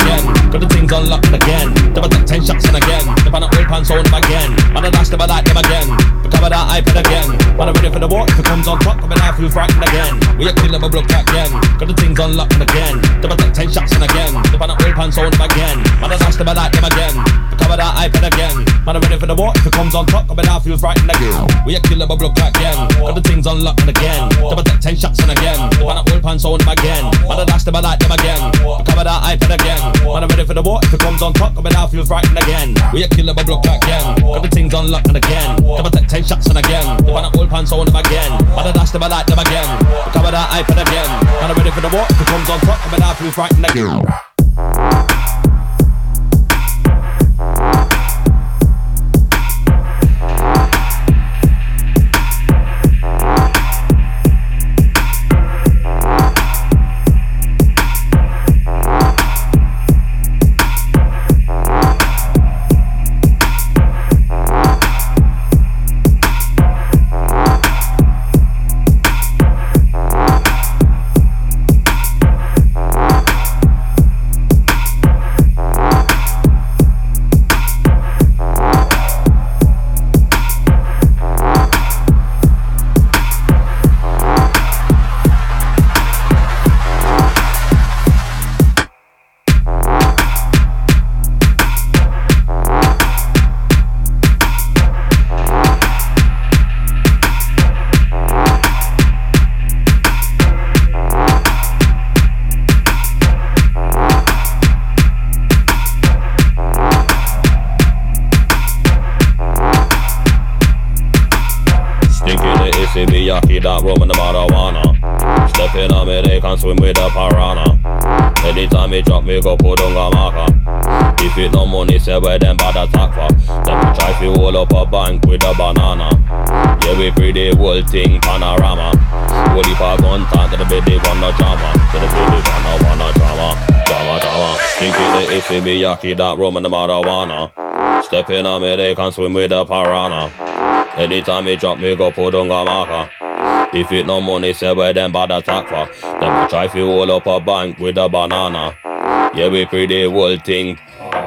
again. Got the things unlocked again. Never take 10 shots and again. If I not oil pants on them again. Man, I dash them, I like them again. Recover that iPad again. Man, I'm ready for the war. If it comes on top, coming out, feel frightened again. We are killing my blood again. Got the things unlocked again. Never take 10 shots and again. If I not oil pants on them again. Man, I dash them, I like them again. Recover that iPad again. Man, I'm ready for the war. If it comes on top, coming out, feel frightened again. We are killing my blood again. Got the things unlocked again. Never take 10 shots and again. If I not oil pants on them again. Man, I dash them, I like them again. Recover that iPad again. Man, I'm ready for the war. If it comes on top, coming out, feel frightened again. We are killing my blood again. Got the things unlocked again. Never take 10 shots and again. If I not oil pants on them again. Man, I dash them, I like them again. Recover that iPad again. Man, I'm ready for the war. If it comes on top, coming out, feel frightened again. Miyaki that rum and the marijuana. Step in a me, they can swim with the piranha. Anytime me drop me go put on a marker. If it no money say where them bad attack for. Them try to hold up a bank with a banana. Yeah we free the whole thing panorama. Holy pa content to the baby wanna drama. To the baby wanna drama. Drama. Thinking the iffy Miyaki that rum and the marijuana. Step in a me, they can swim with the piranha. Anytime me drop me go put on a marker. If it no money say where them bad attack for. Them try to hold up a bank with a banana. Yeah we free the whole thing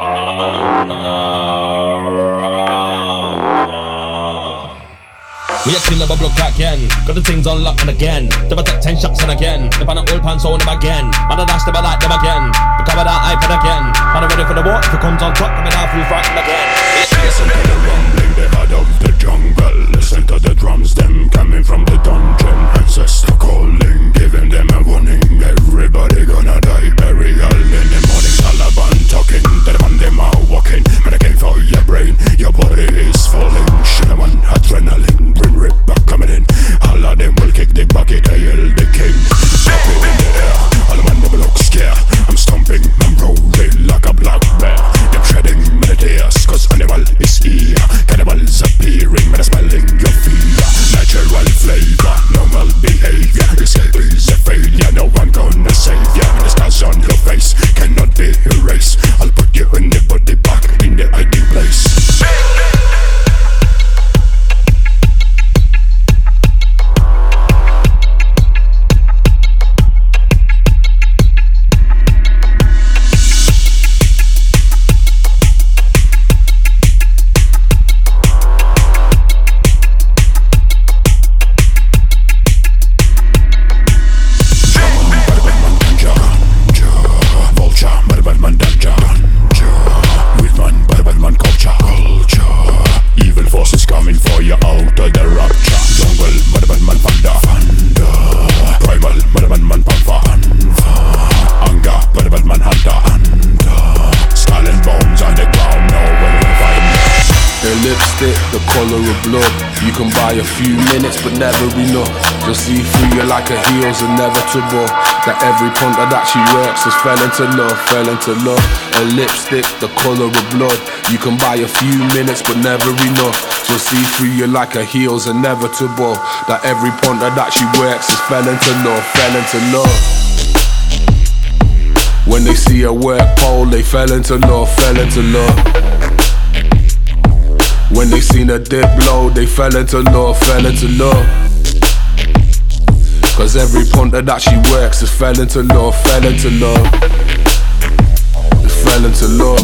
We are killing my blood again. Got the things unlocked again. Never take 10 shots and again. If I not oil pants on them again. Man, I dash them, I like them again. Recover that iPad again. Man, I'm ready for the war. If it comes on top, coming out, feel frightened again. Listen to the rumbling, the heart of the jungle. Listen to the drums, them coming from the dungeon. Ancestor calling, giving them a warning. Everybody gonna die, burial in the morning. Taliban talking, the man them are walking. But I came for your brain, your body is falling. Shinaman, adrenaline, bring rip back coming in. All of them will kick the bucket, I yell the king. Slap it in the air, all the man them look scared. I'm stomping, I'm rolling like a black bear. Them treading meditators, cause animal is here. Cannibals appearing, but I'm smelling your fear. Natural flavor, normal behavior. Escape is a failure, no one gonna save ya. The scars on your face cannot be erased. I'll put you in the body back in the ideal place. The colour of blood. You can buy a few minutes but never enough. Just see through you like a heel's inevitable. That every punter that she works has fell into love. A lipstick, the colour of blood. You can buy a few minutes but never enough. Just see through you like a heel's inevitable. That every punter that she works has fell into love. When they see her work pole, they fell into love. When they seen her dip low, they fell into love. Cause every punter that she works has fell into love. into love.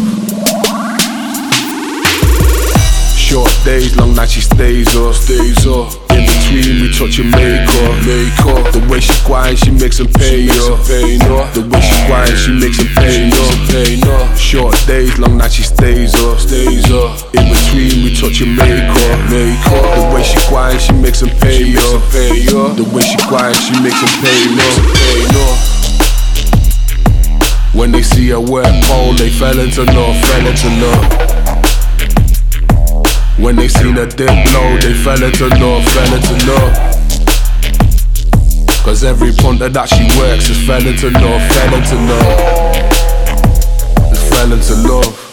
Short days, long night she stays up. In between we touch and make up. The way she grind, she makes them pay up. The way she grind, she makes them pay up. Short days, long night she stays up. In between we touch and make up. The way she grind, she makes them pay up. The way she grind, she makes them pay up. When they see her work cold, they fell into love. When they seen her dip low, they fell into love. Cause every punter that she works just fell into love. Fell into love.